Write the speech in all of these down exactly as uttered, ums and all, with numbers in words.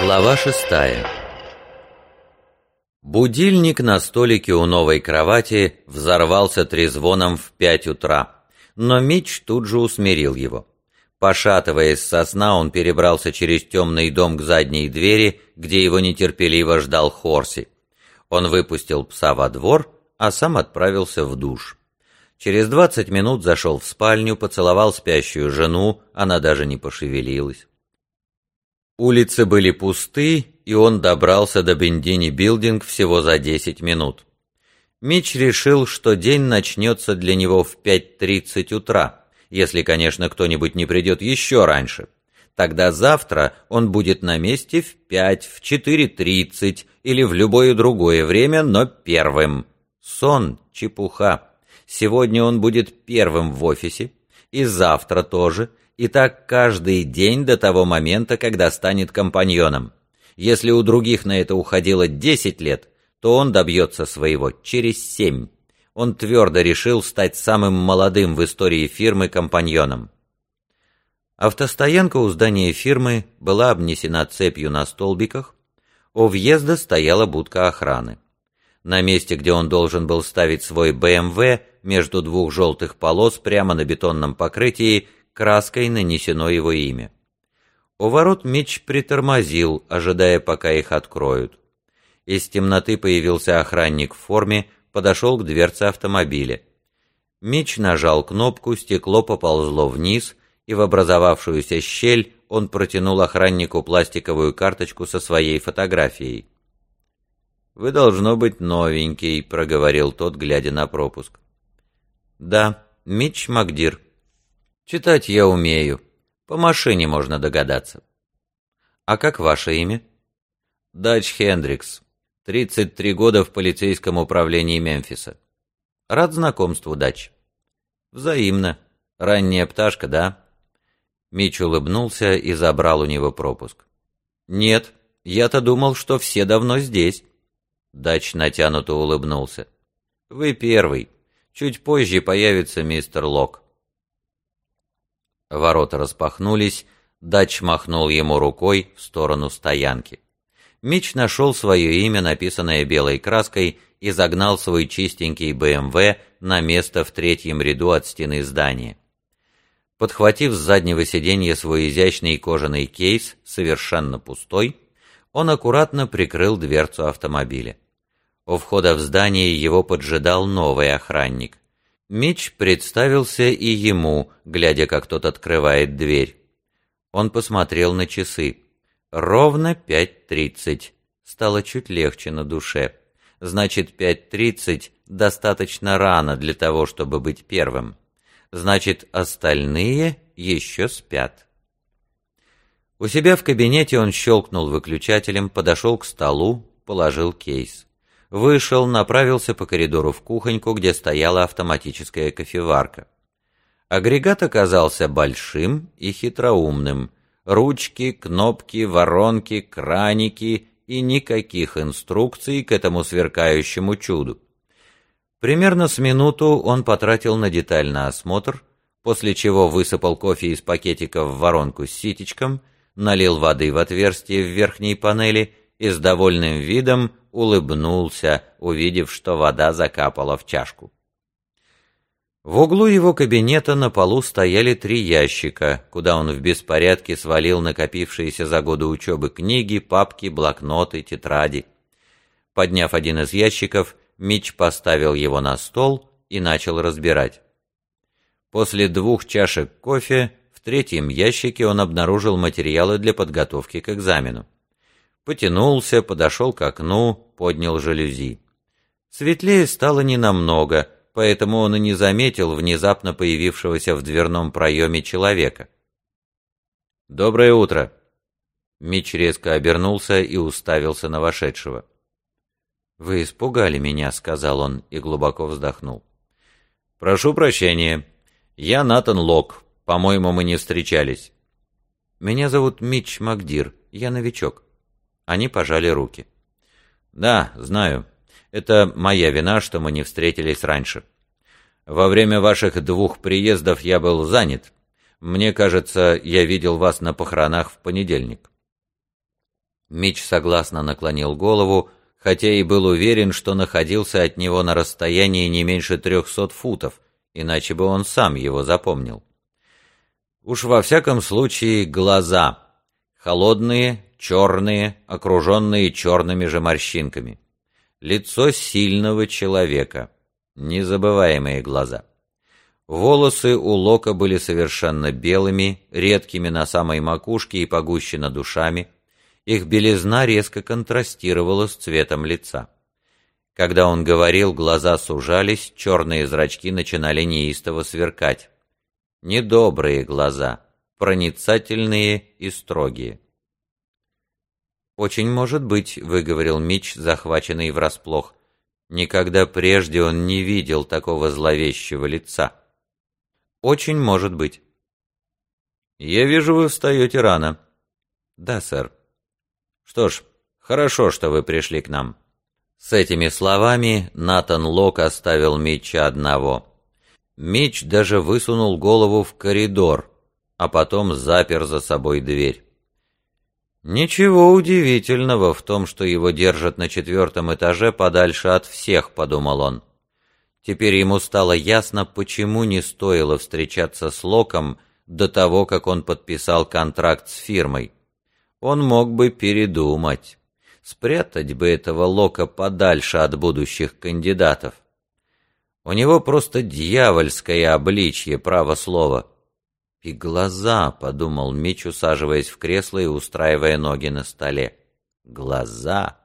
Глава шестая. Будильник на столике у новой кровати взорвался трезвоном в пять утра, но Митч тут же усмирил его. Пошатываясь со сна, он перебрался через темный дом к задней двери, где его нетерпеливо ждал Хорси. Он выпустил пса во двор, а сам отправился в душ. Через двадцать минут зашел в спальню, поцеловал спящую жену, она даже не пошевелилась. Улицы были пусты, и он добрался до Бендини Билдинг всего за десять минут. Митч решил, что день начнется для него в пять тридцать утра, если, конечно, кто-нибудь не придет еще раньше. Тогда завтра он будет на месте в пять, в четыре тридцать или в любое другое время, но первым. Сон — чепуха. Сегодня он будет первым в офисе, и завтра тоже, и так каждый день до того момента, когда станет компаньоном. Если у других на это уходило десять лет, то он добьется своего через семь. Он твердо решил стать самым молодым в истории фирмы компаньоном. Автостоянка у здания фирмы была обнесена цепью на столбиках, у въезда стояла будка охраны. На месте, где он должен был ставить свой бэ эм вэ, между двух желтых полос прямо на бетонном покрытии, краской нанесено его имя. У ворот Митч притормозил, ожидая, пока их откроют. Из темноты появился охранник в форме, подошел к дверце автомобиля. Митч нажал кнопку, стекло поползло вниз, и в образовавшуюся щель он протянул охраннику пластиковую карточку со своей фотографией. «Вы, должно быть, новенький», — проговорил тот, глядя на пропуск. «Да, Митч Макдир. Читать я умею. По машине можно догадаться». «А как ваше имя?» «Дач Хендрикс. тридцать три года в полицейском управлении Мемфиса». «Рад знакомству, Дач». «Взаимно. Ранняя пташка, да?» Митч улыбнулся и забрал у него пропуск. «Нет, я-то думал, что все давно здесь». Дач натянуто улыбнулся. «Вы первый. Чуть позже появится мистер Лок». Ворота распахнулись, Дач махнул ему рукой в сторону стоянки. Митч нашел свое имя, написанное белой краской, и загнал свой чистенький бэ эм вэ на место в третьем ряду от стены здания. Подхватив с заднего сиденья свой изящный кожаный кейс, совершенно пустой, он аккуратно прикрыл дверцу автомобиля. У входа в здание его поджидал новый охранник. Митч представился и ему, глядя, как тот открывает дверь. Он посмотрел на часы. Ровно пять тридцать. Стало чуть легче на душе. Значит, пять тридцать достаточно рано для того, чтобы быть первым. Значит, остальные еще спят. У себя в кабинете он щелкнул выключателем, подошел к столу, положил кейс. Вышел, направился по коридору в кухоньку, где стояла автоматическая кофеварка. Агрегат оказался большим и хитроумным. Ручки, кнопки, воронки, краники и никаких инструкций к этому сверкающему чуду. Примерно с минуту он потратил на детальный осмотр, после чего высыпал кофе из пакетика в воронку с ситечком, налил воды в отверстие в верхней панели и с довольным видом улыбнулся, увидев, что вода закапала в чашку. В углу его кабинета на полу стояли три ящика, куда он в беспорядке свалил накопившиеся за годы учебы книги, папки, блокноты, тетради. Подняв один из ящиков, Митч поставил его на стол и начал разбирать. После двух чашек кофе в третьем ящике он обнаружил материалы для подготовки к экзамену. Потянулся, подошел к окну, поднял жалюзи. Светлее стало ненамного, поэтому он и не заметил внезапно появившегося в дверном проеме человека. «Доброе утро!» Митч резко обернулся и уставился на вошедшего. «Вы испугали меня», — сказал он и глубоко вздохнул. «Прошу прощения. Я Натан Лок. По-моему, мы не встречались». «Меня зовут Митч Макдир. Я новичок». Они пожали руки. «Да, знаю. Это моя вина, что мы не встретились раньше. Во время ваших двух приездов я был занят. Мне кажется, я видел вас на похоронах в понедельник». Митч согласно наклонил голову, хотя и был уверен, что находился от него на расстоянии не меньше трехсот футов, иначе бы он сам его запомнил. Уж во всяком случае глаза. Холодные, черные, окруженные черными же морщинками. Лицо сильного человека. Незабываемые глаза. Волосы у Лока были совершенно белыми, редкими на самой макушке и погуще над ушами. Их белизна резко контрастировала с цветом лица. Когда он говорил, глаза сужались, черные зрачки начинали неистово сверкать. Недобрые глаза, проницательные и строгие. «Очень может быть», — выговорил Митч, захваченный врасплох. Никогда прежде он не видел такого зловещего лица. «Очень может быть». «Я вижу, вы встаете рано». «Да, сэр». «Что ж, хорошо, что вы пришли к нам». С этими словами Натан Лок оставил Митча одного. Митч даже высунул голову в коридор, а потом запер за собой дверь. «Ничего удивительного в том, что его держат на четвертом этаже подальше от всех», — подумал он. Теперь ему стало ясно, почему не стоило встречаться с Локом до того, как он подписал контракт с фирмой. Он мог бы передумать. Спрятать бы этого Лока подальше от будущих кандидатов. У него просто дьявольское обличье, право слово. «И глаза», — подумал Митч, усаживаясь в кресло и устраивая ноги на столе. «Глаза».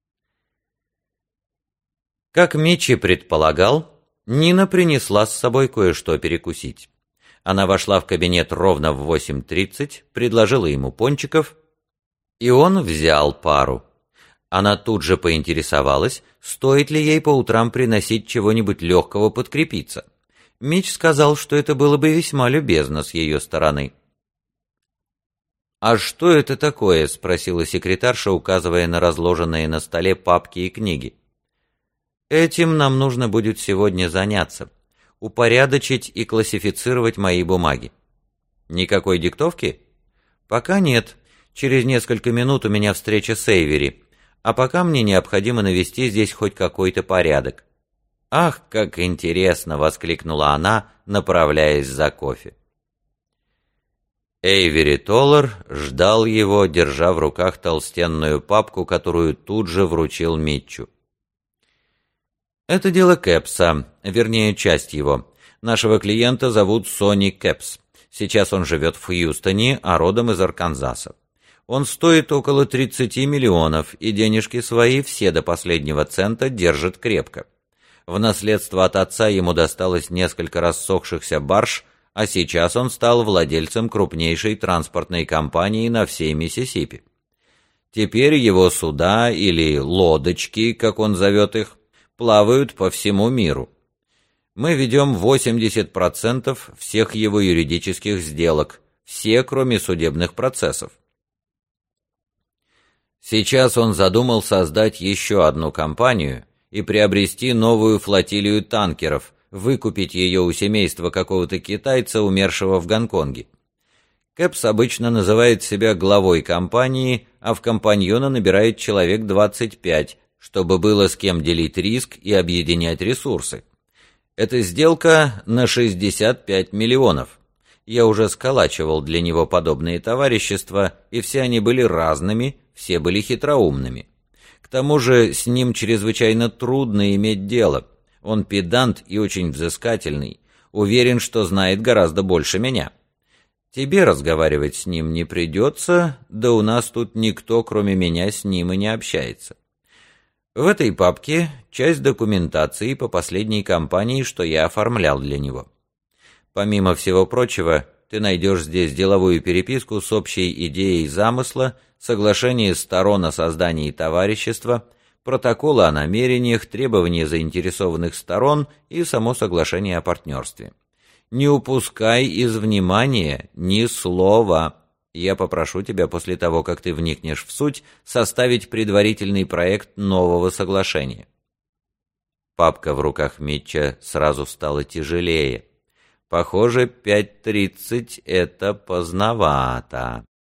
Как Митч и предполагал, Нина принесла с собой кое-что перекусить. Она вошла в кабинет ровно в восемь тридцать, предложила ему пончиков, и он взял пару. Она тут же поинтересовалась, стоит ли ей по утрам приносить чего-нибудь легкого подкрепиться. Митч сказал, что это было бы весьма любезно с ее стороны. «А что это такое?» — спросила секретарша, указывая на разложенные на столе папки и книги. «Этим нам нужно будет сегодня заняться, упорядочить и классифицировать мои бумаги». «Никакой диктовки?» «Пока нет. Через несколько минут у меня встреча с Эйвери, а пока мне необходимо навести здесь хоть какой-то порядок». «Ах, как интересно!» — воскликнула она, направляясь за кофе. Эйвери Толлер ждал его, держа в руках толстенную папку, которую тут же вручил Митчу. «Это дело Кэпса, вернее, часть его. Нашего клиента зовут Сони Кэпс. Сейчас он живет в Хьюстоне, а родом из Арканзаса. Он стоит около тридцати миллионов, и денежки свои все до последнего цента держит крепко. В наследство от отца ему досталось несколько рассохшихся барж, а сейчас он стал владельцем крупнейшей транспортной компании на всей Миссисипи. Теперь его суда, или лодочки, как он зовет их, плавают по всему миру. Мы ведем восемьдесят процентов всех его юридических сделок, все, кроме судебных процессов. Сейчас он задумал создать еще одну компанию и приобрести новую флотилию танкеров, выкупить ее у семейства какого-то китайца, умершего в Гонконге. Кэпс обычно называет себя главой компании, а в компаньона набирает человек двадцать пять, чтобы было с кем делить риск и объединять ресурсы. Эта сделка на шестьдесят пять миллионов. Я уже сколачивал для него подобные товарищества, и все они были разными, все были хитроумными. К тому же с ним чрезвычайно трудно иметь дело. Он педант и очень взыскательный, уверен, что знает гораздо больше меня. Тебе разговаривать с ним не придется, да у нас тут никто, кроме меня, с ним и не общается. В этой папке часть документации по последней кампании, что я оформлял для него. Помимо всего прочего, ты найдешь здесь деловую переписку с общей идеей замысла, соглашение сторон о создании товарищества, протоколы о намерениях, требования заинтересованных сторон и само соглашение о партнерстве. Не упускай из внимания ни слова. Я попрошу тебя после того, как ты вникнешь в суть, составить предварительный проект нового соглашения. Папка в руках Митча сразу стала тяжелее. Похоже, пять тридцать — это поздновато.